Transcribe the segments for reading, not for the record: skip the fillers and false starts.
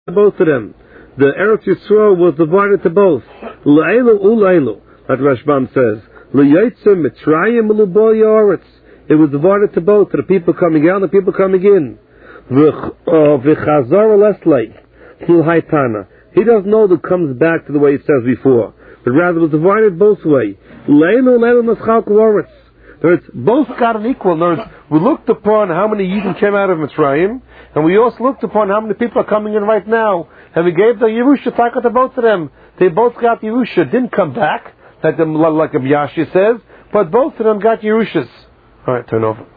both of them. The Eretz Yisrael was divided to both. L'eilu u'leilu, that Rashbam says. L'yotze Mitzrayim u'l'bo Yoretz. It was divided to both, to the people coming out and the people coming in. V'chazar leslei l'haitana. He doesn't know that it comes back to the way it says before, but rather it was divided both ways. L'eilu naschal Yoretz. Both got an equal. In other words, we looked upon how many Yidden came out of Mitzrayim, and we also looked upon how many people are coming in right now. And we gave the Yerusha taka to both of them. They both got Yerusha. Didn't come back, like Yashi says, but both of them got Yerushas. All right, turn over.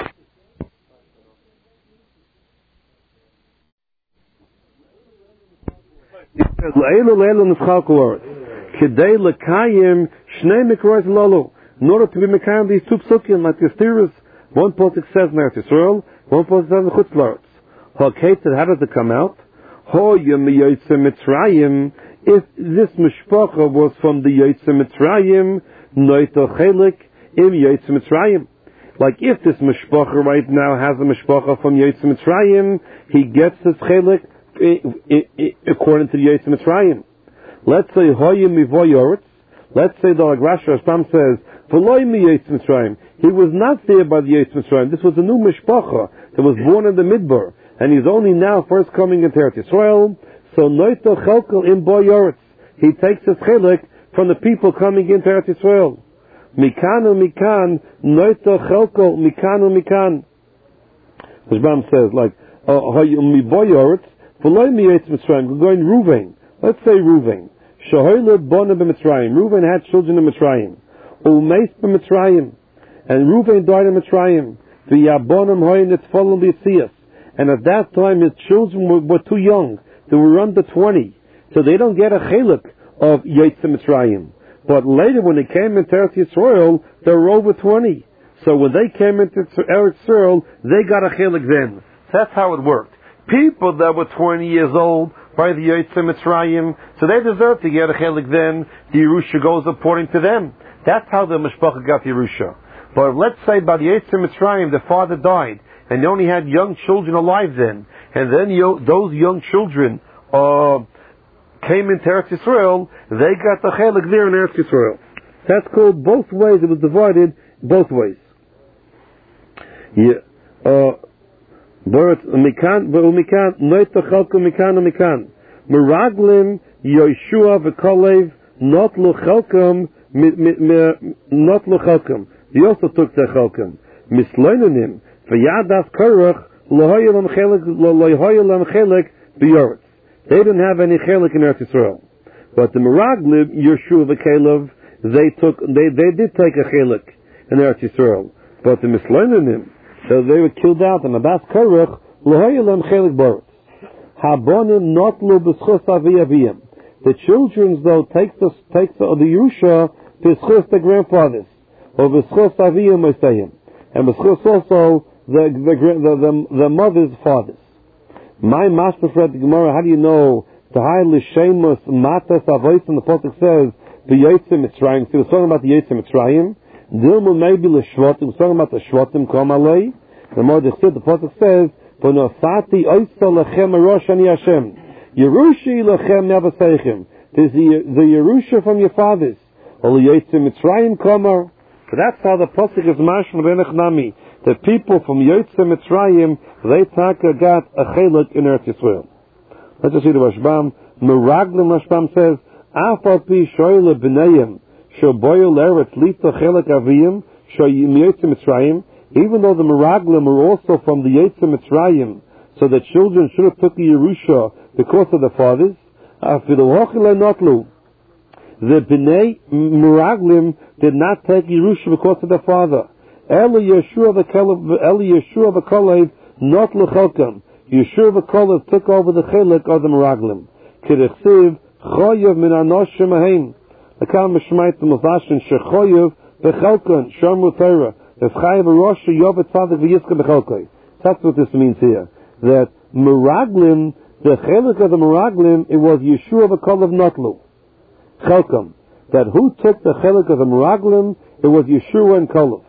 It says, in order to be mekayim these two psukim, like the Steerers, one posuk says in Eretz Yisrael, one posuk says in Chutz La'aretz. How does it come out? If this mishpacha was from the Yotze Mitzrayim, noito chelik im Yotze Mitzrayim. Like if this mishpacha right now has a mishpacha from Yotze Mitzrayim, he gets his chelik according to the Yotze Mitzrayim. Let's say hoyim mivo Yoretz. Let's say the Rashi Rashbam says, he was not there by the Yotze Mitzrayim. This was a new mishpacha that was born in the Midbar, and he's only now first coming into Eretz Yisrael. So noito chelkel in bo Yoretz. He takes his chelik from the people coming into Eretz Yisrael. Mikanu mikan noito chelkel mikanu mikan. Rashbam says like mi bo Yoretz v'loy mi Yotze Mitzrayim. We're going Ruvain. Let's say Ruvain. Shahoyled bona b'Mitzrayim. Ruvain had children in Mitzrayim. Umeis b'Mitzrayim, and Reuven died in Mitzrayim. V'yabonim hoyin etzfolum b'yitzias, and at that time his children were too young; they were under 20, so they don't get a chelik of Yotze Mitzrayim. But later, when they came into Eretz Yisrael, they were over 20. So when they came into Eretz Yisrael, they got a chelik then. That's how it worked. People that were 20 years old by the Yotze Mitzrayim, so they deserve to get a chelik then. The Yerusha goes according to them. That's how the Mishpacha got Yerusha. But let's say by the Yotze Mitzrayim, the father died, and they only had young children alive then, and then those young children came into Eretz Yisrael, they got the chelik there in Eretz Yisrael. That's called both ways. It was divided both ways. Meraglim Yoshua v'Kalev not luchelkum. Not luchelkum. He also took the chelkum. Misloinanim v'yadas korach lohoyelam chelik b'yoretz. They didn't have any chelik in Eretz Yisrael. But the Meraglim, Yeshua v'Kalev, they did take a chelik in Eretz Yisrael. But the Misloinanim, so they were killed out. And Adas korach lohoyelam chelik b'yoretz. Habonim not lu b'schus aviyaviyim. The children though take the Yerusha b'schus the grandfathers, or b'schus aviyim moistayim, and b'schus also the mother's fathers. My master read the Gemara. How do you know the high l'shemus matas avois in the pasuk says the Yotze Mitzrayim? So he was talking about the Yotze Mitzrayim. Dilma maybe l'shvatim. He was talking about the shvatim kom alei. The more the pasuk says v'nosati oisa lechem arosh ani Hashem. Yerushi lachem nevaseichem. There's the Yerusha from your fathers. Ol Yotze Mitzrayim kamar. So that's how the pasuk is mashma benach nami. The people from Yotze Mitzrayim, they got a chelik in Eretz Yisrael. Let's just see the Rashbam. Meraglim Rashbam says, Afal pi shoyle b'neiim shoboyel eretz lita chelik aviyim shoyim Yotze Mitzrayim. Even though the Meraglim are also from the Yotze Mitzrayim, so the children should have took the Yerusha because of the fathers. The Bnei Meraglim did not take Yerusha because of the father. Eli Yeshua v'Kalev not l'chelkam. Yeshua v'Kalev took over the chelik of the Meraglim. K'rechsiv choyev min anoshim ahem. L'kal mishmait l'mazashin shechoyev v'chelkan shamru Torah. V'chayev v'rosha yovet tzadik v'yiska b'chelkoi. That's what this means here. That Meraglim, the chelik of the Meraglim, it was Yeshua v'Kalev notlu. Chelkam. That who took the chelik of the Meraglim, it was Yeshua and Kalev.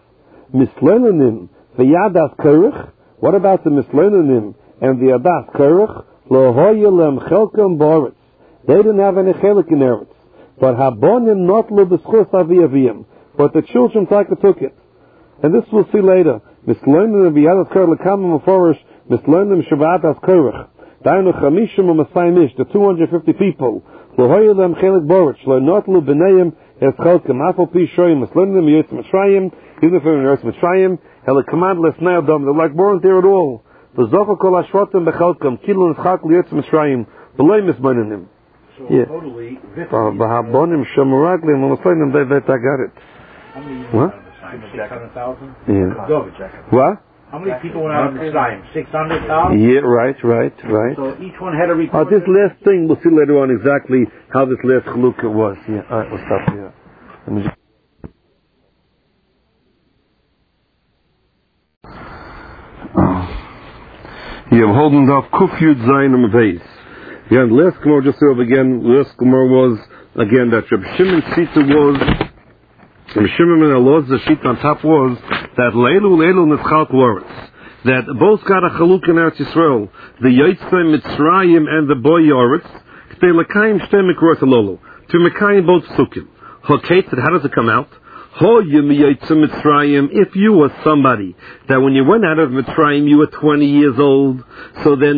Mislenanim v'yadas korach. What about the mislenanim and the adas korach? Lohoyelem chelkem boretz. They didn't have any chelik in Eretz. But habonim not lo b'schus aviyaviyim. But the children took it. And this we'll see later. Misloinim v'yadas kor lekam meforish. Misloinim shavat as korach. Dainu chamishim u'masayim the 250 people. Lohoyelem chelik boretz. Lo not lo b'neim es chelkem. Afal pi shoyim. Misloinim yetz mitzrayim. Even if they're in Eretz Mitzrayim. Hela command lesnei adam. They're like weren't there at all. V'zocha kol hashvatim b'chelkem. Kilo nitzchak liyetz Mitzrayim. V'loi mismoinim. So yeah. totally, B'habonim shemaraglim, I'm afraid they got it. how many What? 600,000? Yeah. What? How many people went out of Mitzrayim? 600,000? Yeah, right. So each one had a report. This last thing, we'll see later on exactly how this last chalukah was. Yeah, alright, we'll stop here. Let me just... Yeah, we're holding off Kufyud Zayin Beis. Yeah, and last Gemara just said again, last Gemara was, again, that Reb Shimon Sita was, Reb Shimon and Elazar, the sheet on top was, that Leilu Nitzchak Loretz, that both got a chaluk in Eretz Yisrael, the Yotzei Mitzrayim and the boy Yoretz, they Lekayim Shtei Mikrot Alolu, to Mekayim both Sukkim. Hoketzed, how does it come out? If you were somebody that when you went out of Mitzrayim you were 20 years old, so then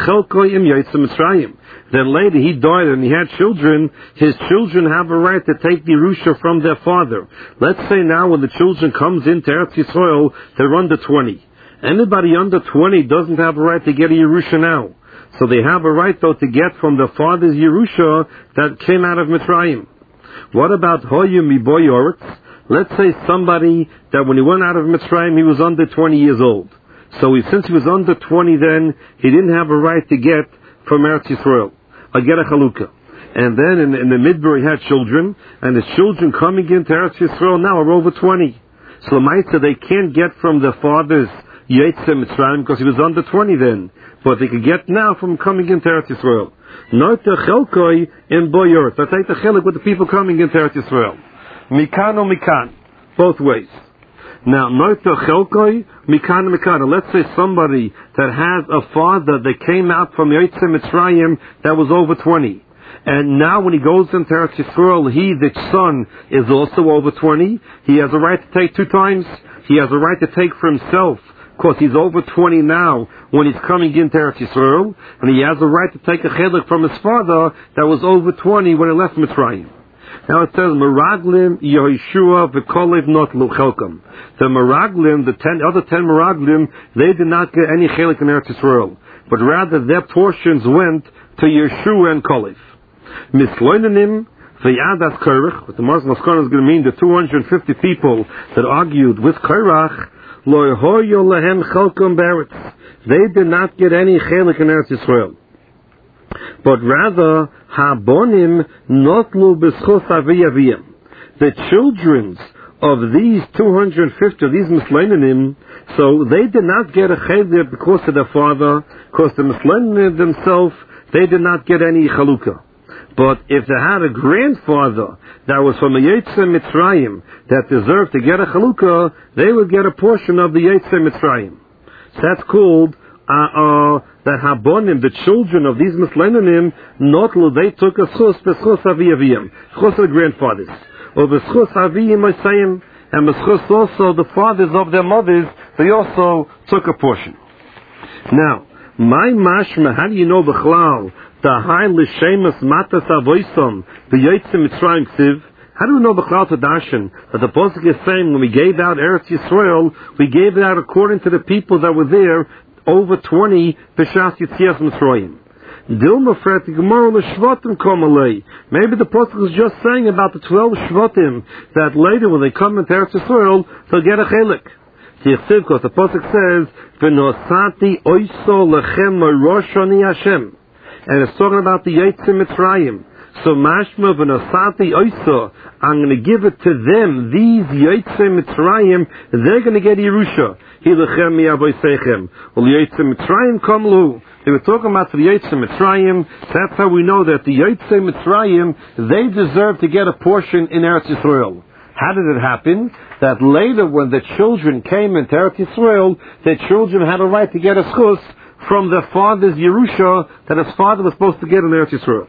then later he died and he had children, his children have a right to take the Yerusha from their father. Let's say now when the children comes into Eretz Yisrael, they're under 20. Anybody under 20 doesn't have a right to get a Yerusha now. So they have a right though to get from their father's Yerusha that came out of Mitzrayim. What about Hoyu Miboy Yoretz? Let's say somebody that when he went out of Mitzrayim, he was under 20 years old. So since he was under 20 then, he didn't have a right to get from Eretz Yisrael. Or get a chalukah. And then in the Midbar he had children, and his children coming into Eretz Yisrael now are over 20. So Lamaisa, they can't get from their father's Yetzeh Mitzrayim because he was under 20 then. But they could get now from coming into Eretz Yisrael. Not the chelkoi in Boyorot. That's like the chelik with the people coming into Eretz Yisrael. Mikan or mikan, both ways. Now, noita chelkoi, mikan or mikan. Let's say somebody that has a father that came out from Yotzei Mitzrayim that was over 20. And now when he goes into Eretz Yisrael, the son, is also over 20. He has a right to take 2 times. He has a right to take for himself, because he's over 20 now when he's coming into Eretz Yisrael. And he has a right to take a chelik from his father that was over 20 when he left Mitzrayim. Now it says, Meraglim, Yehoshua, V'kolev not luchelkam. The Meraglim, the other 10 Meraglim, they did not get any chelik in Eretz Yisrael, but rather their portions went to Yeshua and Kolev. Misloinanim, V'yadas Korach, what the Mars Maskana is going to mean, the 250 people that argued with Korach, Lo Yehoyo Lehem Chelkom Beretz. They did not get any chelik in Eretz Yisrael, but rather Habonim Notlu B'schus Aviyaviyim. The children of these 250 of these Misleinanim, so they did not get a chelik because of their father, because the Misleinanim themselves, they did not get any chalukah. But if they had a grandfather that was from a Yetzei Mitzrayim that deserved to get a chalukah, they would get a portion of the Yetzei Mitzrayim. So that's called that Habonim, the children of these Misleinanim, notlu, they took a schus aviyaviyim, schus of the grandfathers, or the schus aviyim Mosayim, and the schus also the fathers of their mothers, they also took a portion. Now, my mashma, how do you know b'chlal the high l'shemus matas avoisom the Yotzei Mitzrayim ksiv? How do we know b'chlal to darshan that the pasuk is saying when we gave out Eretz Yisrael, we gave it out according to the people that were there over 20 b'shas Yitzias Mitzrayim? Dilma fret the Gemara l'shvatim komalei. Maybe the pasuk is just saying about the 12 shvatim that later when they come into Eretz Yisrael they'll get a chelik. Because the pasuk says v'nosati oiso lechem roshani Hashem, and it's talking about the Yetzei Mitzrayim. So mashma v'nosati oiso, I'm going to give it to them. These Yetzei Mitzrayim, they're going to get Yerusha. Hi lechem mi'avoseichem. Well, Yetzei Mitzrayim kamlu. They were talking about the Yetzei Mitzrayim. That's how we know that the Yetzei Mitzrayim, they deserve to get a portion in Eretz Yisrael. How did it happen? That later when the children came into Eretz Yisrael, the children had a right to get a schus from their father's Yerusha that his father was supposed to get in Eretz Yisrael.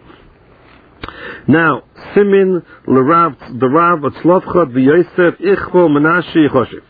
Now, Simin, the Rav, Atzlovcha, V'Yosef, Ichvo, Menashe, Choshev.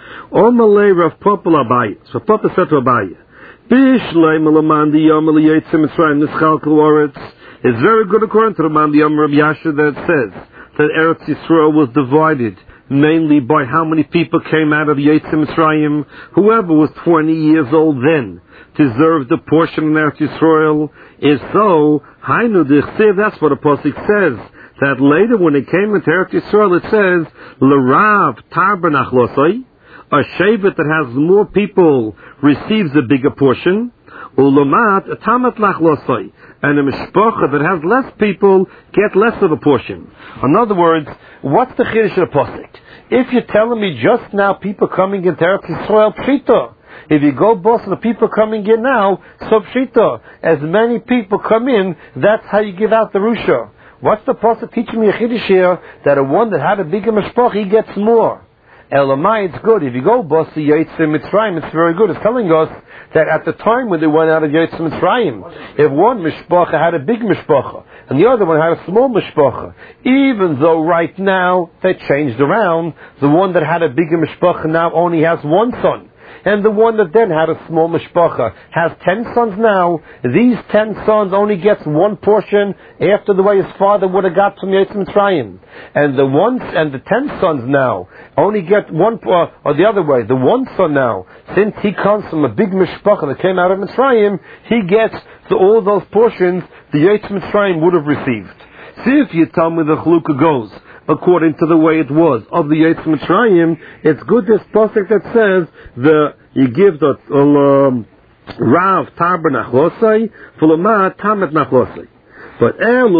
Omalei Rav Papa Abaye. So Papa said to Abaye, Bishlei Melamandi Yom Eliyetzim Mitzrayim Nischalkel Oretz. It's very good according to the Mandi Yom Rabbi Yasha that says that Eretz Yisrael was divided mainly by how many people came out of Yetzim Mitzrayim. Whoever was 20 years old then deserved the portion in Eretz Yisrael. If so, Hainu D'chsev, that's what the Pasuk says. That later when it came into Eretz Yisrael it says, L'rav Tarba Nachlosai, a shevet that has more people receives a bigger portion. Ulamat Tamat Lachlosai, and a mishpacha that has less people get less of a portion. In other words, what's the chiddush of the pasuk? If you're telling me just now people coming into Eretz Yisrael, pshita. If you go boss the people coming in now, so pshita. As many people come in, that's how you give out the rusha. What's the pasuk teaching me a chiddush here? That a one that had a bigger mishpacha, he gets more. Elamai, it's good. If you go boss the Yetzim Mitzrayim, it's very good. It's telling us that at the time when they went out of Yetzim Mitzrayim, if one mishpacha had a big mishpacha and the other one had a small mishpacha, even though right now they changed around, the one that had a bigger mishpacha now only has one son. And the one that then had a small mishpacha has 10 sons now. These 10 sons only gets one portion after the way his father would have got from Yetzim Mitzrayim. And the 10 sons now only get one, or the other way, the one son now, since he comes from a big mishpacha that came out of Mitzrayim, he gets all those portions the Yetzim Mitzrayim would have received. See if you tell me the chalukah goes according to the way it was of the Yetzim Mitzrayim, it's good this pasuk that says you give the Rav Tarba Nachlosai, Fulamat Tamat Nachlosai. But